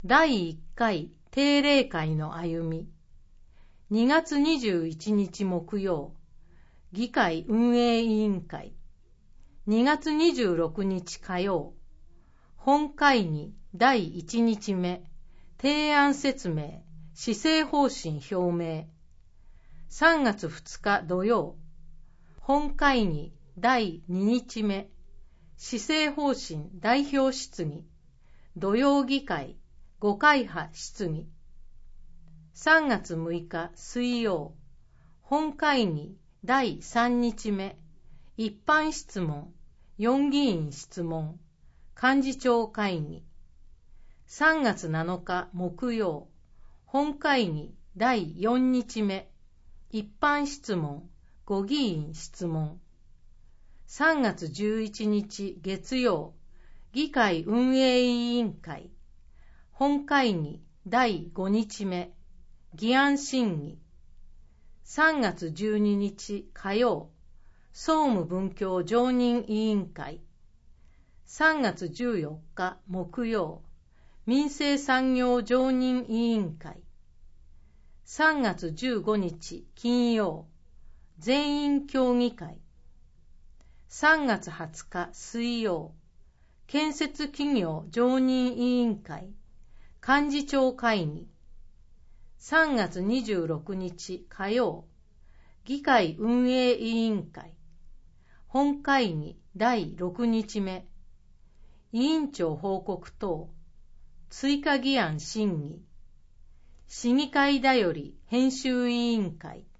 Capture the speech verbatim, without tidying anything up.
だいいっかい定例会の歩み。にがつにじゅういちにち木曜、議会運営委員会。にがつにじゅうろくにち火曜、本会議だいいちにちめ、提案説明、施政方針表明。さんがつふつか土曜、本会議だいににちめ、施政方針代表質疑、土曜議会ごかい派質疑。さんがつむいか水曜、本会議だいさんにちめ、一般質問、よん議員質問、幹事長会議。さんがつなのか木曜、本会議だいよんにちめ、一般質問、ご議員質問。さんがつじゅういちにち月曜、議会運営委員会、本会議だいごにちめ、議案審議。さんがつじゅうににち火曜、総務文教常任委員会。さんがつじゅうよっか木曜、民生産業常任委員会。さんがつじゅうごにち金曜、全員協議会。さんがつはつか水曜、建設企業常任委員会、幹事長会議。さんがつにじゅうろくにち火曜、議会運営委員会、本会議だいろくにちめ、委員長報告等、追加議案審議、市議会だより編集委員会。